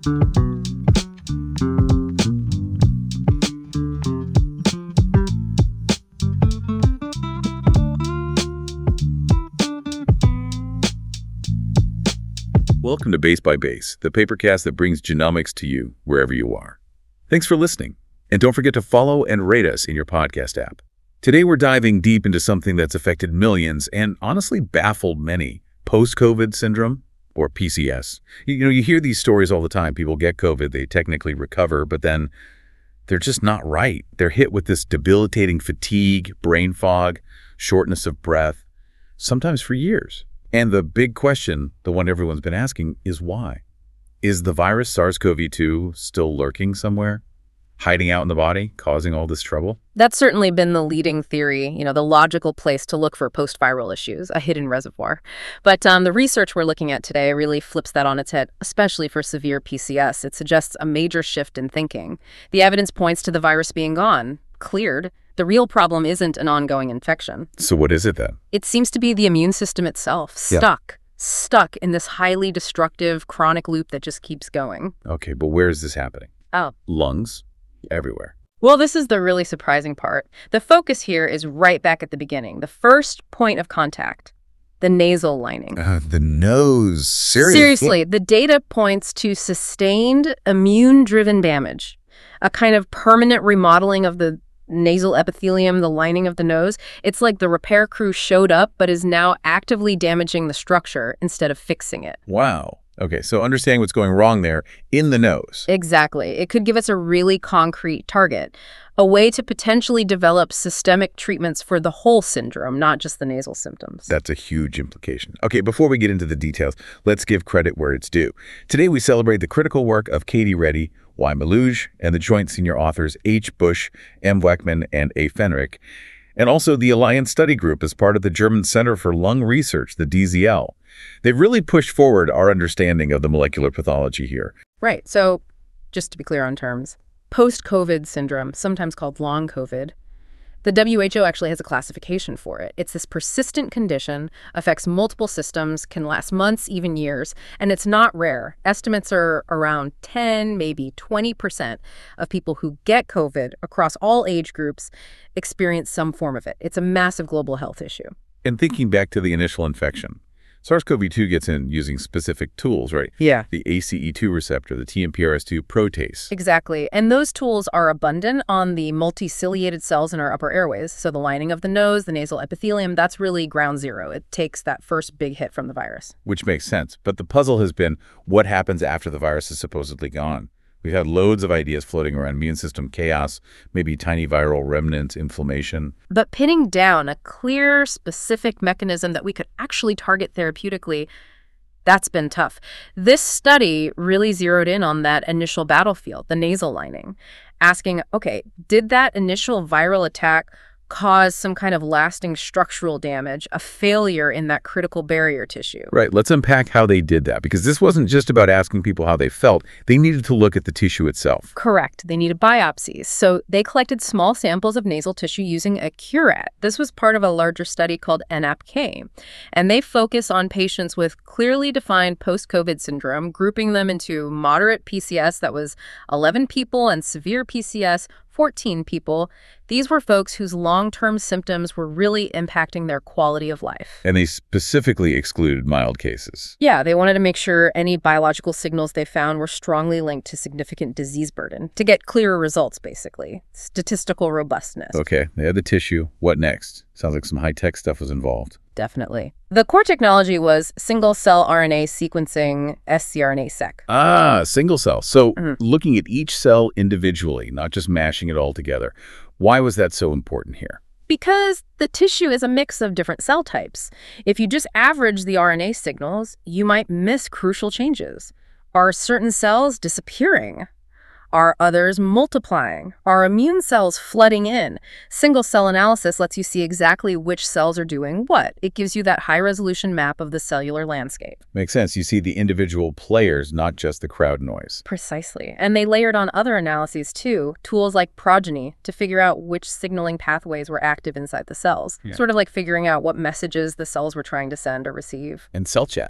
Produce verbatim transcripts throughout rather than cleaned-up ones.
Welcome to Base by Base, the papercast that brings genomics to you wherever you are. Thanks for listening, and don't forget to follow and rate us in your podcast app. Today we're diving deep into something that's affected millions and honestly baffled many, post-COVID syndrome, or P C S. You know, you hear these stories all the time. People get COVID, they technically recover, but then they're just not right. They're hit with this debilitating fatigue, brain fog, shortness of breath, sometimes for years. And the big question, the one everyone's been asking, is why? Is the virus SARS CoV two still lurking somewhere, hiding out in the body, causing all this trouble? That's certainly been the leading theory, you know, the logical place to look for post-viral issues, a hidden reservoir. But um, the research we're looking at today really flips that on its head, especially for severe P C S. It suggests a major shift in thinking. The evidence points to the virus being gone, cleared. The real problem isn't an ongoing infection. So what is it then? It seems to be the immune system itself, stuck, yeah. stuck in this highly destructive chronic loop that just keeps going. Okay, but where is this happening? Oh. Lungs? Everywhere. Well, this is the really surprising part. The focus here is right back at the beginning, the first point of contact, the nasal lining. Uh, the nose. Seriously? Seriously, the data points to sustained immune-driven damage, a kind of permanent remodeling of the nasal epithelium, the lining of the nose. It's like the repair crew showed up but is now actively damaging the structure instead of fixing it. Wow. Okay, so understanding what's going wrong there in the nose. Exactly. It could give us a really concrete target, a way to potentially develop systemic treatments for the whole syndrome, not just the nasal symptoms. That's a huge implication. Okay, before we get into the details, let's give credit where it's due. Today we celebrate the critical work of Katie Reddy, Y. Malouge, and the joint senior authors H. Bush, M. Weckman, and A. Fenrick, and also the Alliance Study Group as part of the German Center for Lung Research, the D Z L. They've really pushed forward our understanding of the molecular pathology here. Right. So just to be clear on terms, post-COVID syndrome, sometimes called long COVID, the W H O actually has a classification for it. It's this persistent condition, affects multiple systems, can last months, even years, and it's not rare. Estimates are around ten, maybe twenty percent of people who get COVID across all age groups experience some form of it. It's a massive global health issue. And thinking back to the initial infection, SARS CoV two gets in using specific tools, right? Yeah. The A C E two receptor, the T M P R S two protease. Exactly. And those tools are abundant on the multiciliated cells in our upper airways. So the lining of the nose, the nasal epithelium, that's really ground zero. It takes that first big hit from the virus. Which makes sense. But the puzzle has been what happens after the virus is supposedly gone. We've had loads of ideas floating around: immune system chaos, maybe tiny viral remnants, inflammation. But pinning down a clear, specific mechanism that we could actually target therapeutically, that's been tough. This study really zeroed in on that initial battlefield, the nasal lining, asking, okay, did that initial viral attack cause some kind of lasting structural damage, a failure in that critical barrier tissue? Right. Let's unpack how they did that, because this wasn't just about asking people how they felt. They needed to look at the tissue itself. Correct. They needed biopsies. So they collected small samples of nasal tissue using a curat. This was part of a larger study called N A P K. And they focus on patients with clearly defined post-COVID syndrome, grouping them into moderate P C S, that was eleven people, and severe P C S, fourteen people. These were folks whose long-term symptoms were really impacting their quality of life. And they specifically excluded mild cases. Yeah, they wanted to make sure any biological signals they found were strongly linked to significant disease burden to get clearer results, basically. Statistical robustness. Okay, they had the tissue. What next? Sounds like some high-tech stuff was involved. Definitely. The core technology was single-cell R N A sequencing, scRNA-seq. Ah, single cell. So Mm-hmm. looking at each cell individually, not just mashing it all together. Why was that so important here? Because the tissue is a mix of different cell types. If you just average the R N A signals, you might miss crucial changes. Are certain cells disappearing? Are others multiplying? Are immune cells flooding in? Single-cell analysis lets you see exactly which cells are doing what. It gives you that high-resolution map of the cellular landscape. Makes sense. You see the individual players, not just the crowd noise. Precisely. And they layered on other analyses, too, tools like progeny, to figure out which signaling pathways were active inside the cells. Yeah. Sort of like figuring out what messages the cells were trying to send or receive. And cell chat.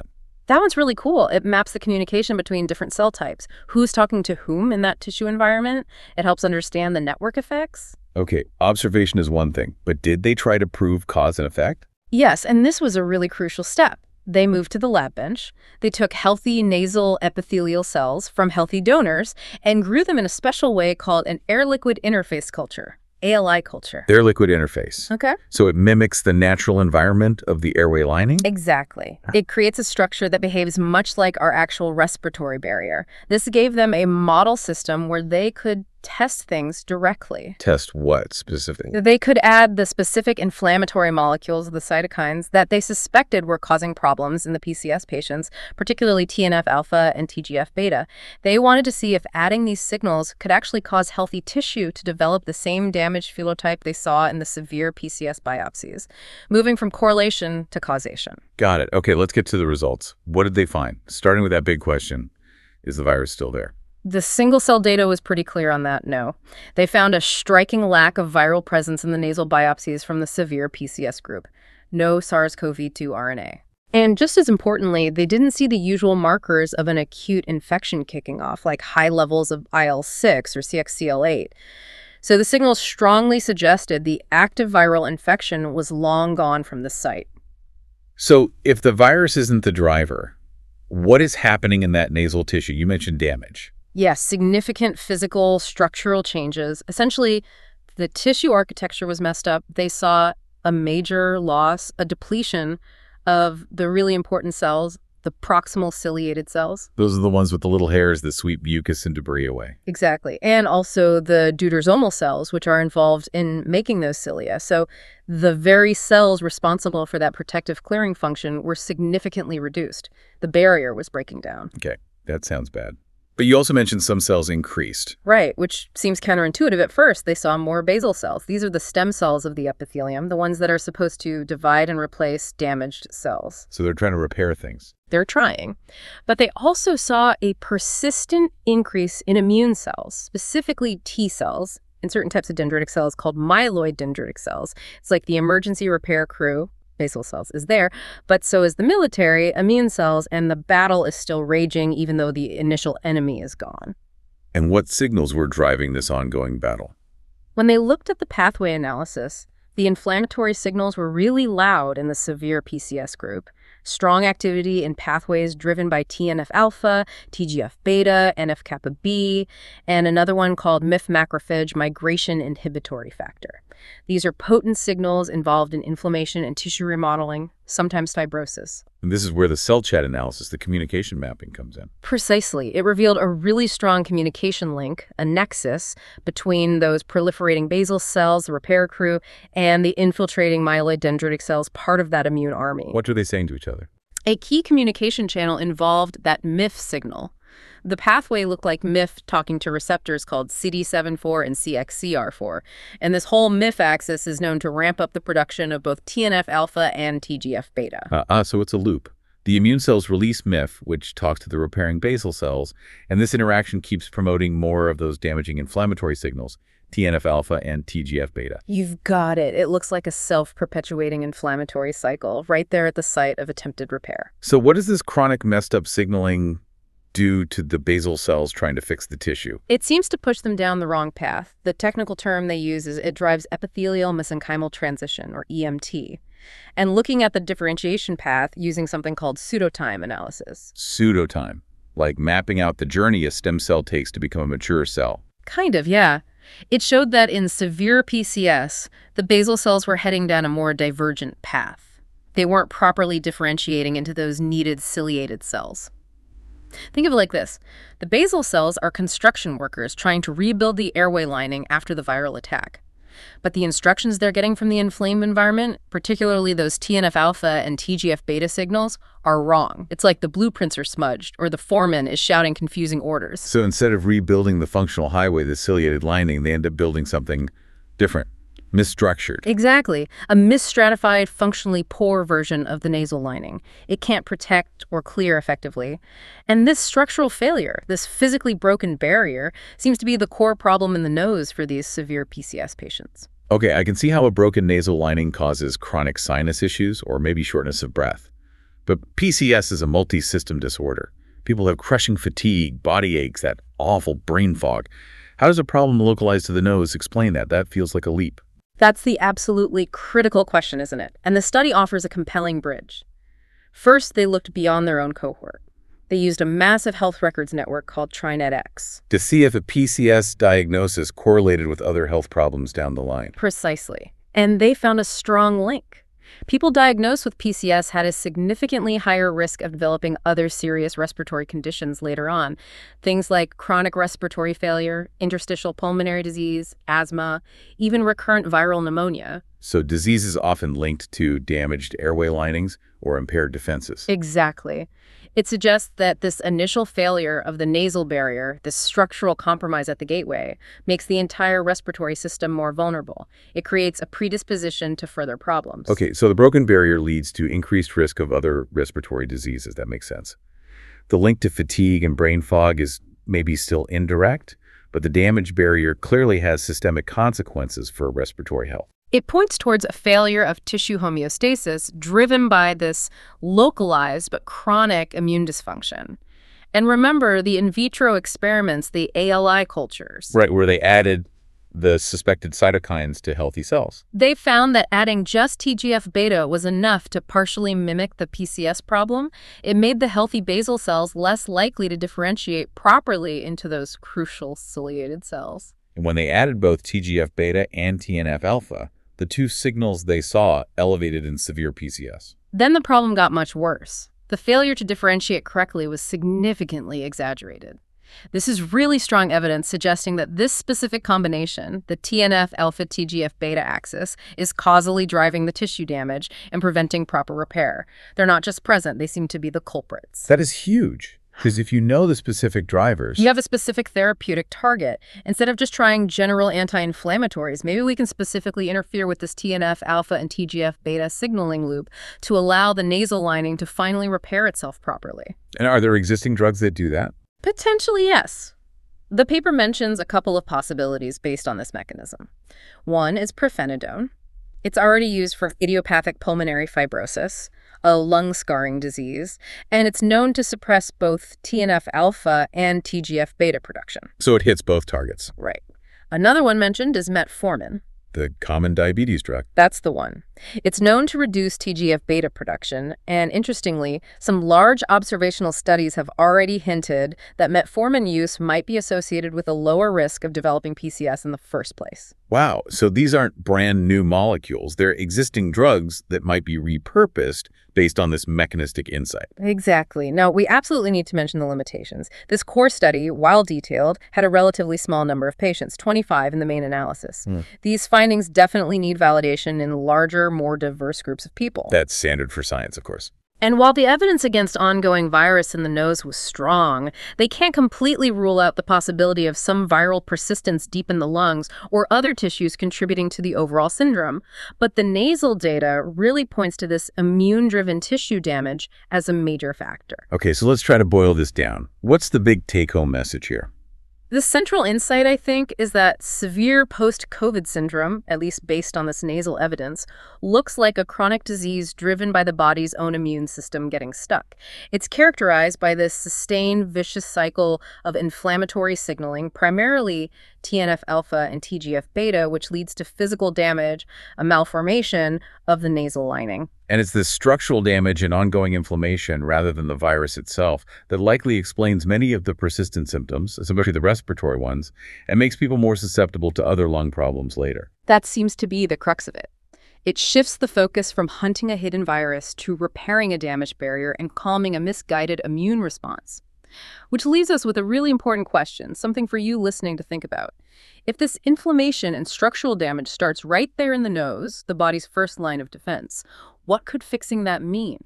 That one's really cool. It maps the communication between different cell types. Who's talking to whom in that tissue environment? It helps understand the network effects. Okay, observation is one thing, but did they try to prove cause and effect? Yes, and this was a really crucial step. They moved to the lab bench. They took healthy nasal epithelial cells from healthy donors and grew them in a special way called an air-liquid interface culture, A L I culture. Their liquid interface. Okay. So it mimics the natural environment of the airway lining? Exactly. It creates a structure that behaves much like our actual respiratory barrier. This gave them a model system where they could test things directly. Test what specifically? They could add the specific inflammatory molecules, the cytokines, that they suspected were causing problems in the P C S patients, particularly T N F alpha and T G F beta. They wanted to see if adding these signals could actually cause healthy tissue to develop the same damaged phenotype they saw in the severe P C S biopsies, moving from correlation to causation. Got it. Okay, let's get to the results. What did they find? Starting with that big question, is the virus still there? The single-cell data was pretty clear on that, no. They found a striking lack of viral presence in the nasal biopsies from the severe P C S group. No SARS CoV two R N A. And just as importantly, they didn't see the usual markers of an acute infection kicking off, like high levels of I L six or C X C L eight. So the signals strongly suggested the active viral infection was long gone from the site. So if the virus isn't the driver, what is happening in that nasal tissue? You mentioned damage. Yes, significant physical, structural changes. Essentially, the tissue architecture was messed up. They saw a major loss, a depletion of the really important cells, the proximal ciliated cells. Those are the ones with the little hairs that sweep mucus and debris away. Exactly. And also the deuterosomal cells, which are involved in making those cilia. So the very cells responsible for that protective clearing function were significantly reduced. The barrier was breaking down. Okay, that sounds bad. But you also mentioned some cells increased. Right, which seems counterintuitive at first. They saw more basal cells. These are the stem cells of the epithelium, the ones that are supposed to divide and replace damaged cells. So they're trying to repair things. They're trying. But they also saw a persistent increase in immune cells, specifically T cells, in certain types of dendritic cells called myeloid dendritic cells. It's like the emergency repair crew. Basal cells is there, but so is the military, immune cells, and the battle is still raging even though the initial enemy is gone. And what signals were driving this ongoing battle? When they looked at the pathway analysis, the inflammatory signals were really loud in the severe P C S group. Strong activity in pathways driven by T N F alpha, T G F beta, N F kappa B, and another one called M Y F macrophage migration inhibitory factor. These are potent signals involved in inflammation and tissue remodeling, sometimes fibrosis. And this is where the cell chat analysis, the communication mapping, comes in. Precisely. It revealed a really strong communication link, a nexus, between those proliferating basal cells, the repair crew, and the infiltrating myeloid dendritic cells, part of that immune army. What are they saying to each other? A key communication channel involved that M Y F signal. The pathway looked like M Y F talking to receptors called C D seven four and C X C R four. And this whole M Y F axis is known to ramp up the production of both T N F alpha and T G F beta. Uh, uh, so it's a loop. The immune cells release M Y F, which talks to the repairing basal cells, and this interaction keeps promoting more of those damaging inflammatory signals, T N F alpha and T G F beta. You've got it. It looks like a self-perpetuating inflammatory cycle right there at the site of attempted repair. So what does this chronic messed up signaling do to the basal cells trying to fix the tissue? It seems to push them down the wrong path. The technical term they use is it drives epithelial mesenchymal transition, or E M T. And looking at the differentiation path using something called pseudotime analysis. Pseudotime, like mapping out the journey a stem cell takes to become a mature cell. Kind of, yeah. It showed that in severe P C S, the basal cells were heading down a more divergent path. They weren't properly differentiating into those needed ciliated cells. Think of it like this. The basal cells are construction workers trying to rebuild the airway lining after the viral attack. But the instructions they're getting from the inflamed environment, particularly those T N F alpha and T G F beta signals, are wrong. It's like the blueprints are smudged, or the foreman is shouting confusing orders. So instead of rebuilding the functional highway, the ciliated lining, they end up building something different, misstructured. Exactly. A misstratified, functionally poor version of the nasal lining. It can't protect or clear effectively. And this structural failure, this physically broken barrier, seems to be the core problem in the nose for these severe P C S patients. Okay, I can see how a broken nasal lining causes chronic sinus issues or maybe shortness of breath. But P C S is a multi-system disorder. People have crushing fatigue, body aches, that awful brain fog. How does a problem localized to the nose explain that? That feels like a leap. That's the absolutely critical question, isn't it? And the study offers a compelling bridge. First, they looked beyond their own cohort. They used a massive health records network called TriNetX. To see if a P C S diagnosis correlated with other health problems down the line. Precisely. And they found a strong link. People diagnosed with P C S had a significantly higher risk of developing other serious respiratory conditions later on. Things like chronic respiratory failure, interstitial pulmonary disease, asthma, even recurrent viral pneumonia. So disease is often linked to damaged airway linings or impaired defenses. Exactly. It suggests that this initial failure of the nasal barrier, this structural compromise at the gateway, makes the entire respiratory system more vulnerable. It creates a predisposition to further problems. Okay, so the broken barrier leads to increased risk of other respiratory diseases. That makes sense. The link to fatigue and brain fog is maybe still indirect, but the damaged barrier clearly has systemic consequences for respiratory health. It points towards a failure of tissue homeostasis driven by this localized but chronic immune dysfunction. And remember the in vitro experiments, the A L I cultures. Right, where they added the suspected cytokines to healthy cells. They found that adding just T G F beta was enough to partially mimic the P C S problem. It made the healthy basal cells less likely to differentiate properly into those crucial ciliated cells. And when they added both T G F beta and T N F alpha, the two signals they saw elevated in severe P C S. Then the problem got much worse. The failure to differentiate correctly was significantly exaggerated. This is really strong evidence suggesting that this specific combination, the T N F alpha T G F beta axis, is causally driving the tissue damage and preventing proper repair. They're not just present, they seem to be the culprits. That is huge. Because if you know the specific drivers... You have a specific therapeutic target. Instead of just trying general anti-inflammatories, maybe we can specifically interfere with this T N F alpha and T G F beta signaling loop to allow the nasal lining to finally repair itself properly. And are there existing drugs that do that? Potentially, yes. The paper mentions a couple of possibilities based on this mechanism. One is pirfenidone. It's already used for idiopathic pulmonary fibrosis, a lung scarring disease, and it's known to suppress both T N F alpha and T G F beta production. So it hits both targets. Right. Another one mentioned is metformin. The common diabetes drug. That's the one. It's known to reduce T G F beta production, and interestingly, some large observational studies have already hinted that metformin use might be associated with a lower risk of developing P C S in the first place. Wow, so these aren't brand new molecules. They're existing drugs that might be repurposed based on this mechanistic insight. Exactly. Now, we absolutely need to mention the limitations. This core study, while detailed, had a relatively small number of patients, twenty-five in the main analysis. Mm. These findings definitely need validation in larger, more diverse groups of people. That's standard for science, of course. And while the evidence against ongoing virus in the nose was strong, they can't completely rule out the possibility of some viral persistence deep in the lungs or other tissues contributing to the overall syndrome. But the nasal data really points to this immune-driven tissue damage as a major factor. Okay, so let's try to boil this down. What's the big take-home message here? The central insight, I think, is that severe post-COVID syndrome, at least based on this nasal evidence, looks like a chronic disease driven by the body's own immune system getting stuck. It's characterized by this sustained vicious cycle of inflammatory signaling, primarily T N F alpha and T G F beta, which leads to physical damage, a malformation of the nasal lining. And it's this structural damage and ongoing inflammation rather than the virus itself that likely explains many of the persistent symptoms, especially the respiratory ones, and makes people more susceptible to other lung problems later. That seems to be the crux of it. It shifts the focus from hunting a hidden virus to repairing a damaged barrier and calming a misguided immune response. Which leaves us with a really important question, something for you listening to think about. If this inflammation and structural damage starts right there in the nose, the body's first line of defense, what could fixing that mean?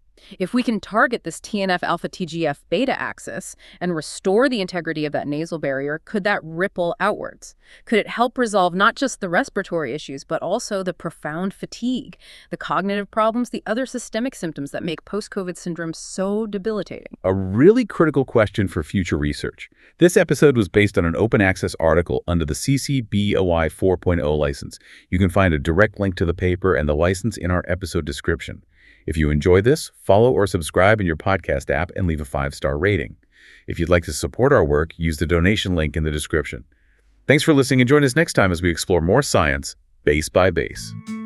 If we can target this T N F alpha T G F beta axis and restore the integrity of that nasal barrier, could that ripple outwards? Could it help resolve not just the respiratory issues, but also the profound fatigue, the cognitive problems, the other systemic symptoms that make post-COVID syndrome so debilitating? A really critical question for future research. This episode was based on an open access article under the C C B O I four point oh license. You can find a direct link to the paper and the license in our episode description. If you enjoy this, follow or subscribe in your podcast app and leave a five-star rating. If you'd like to support our work, use the donation link in the description. Thanks for listening and join us next time as we explore more science, base by base.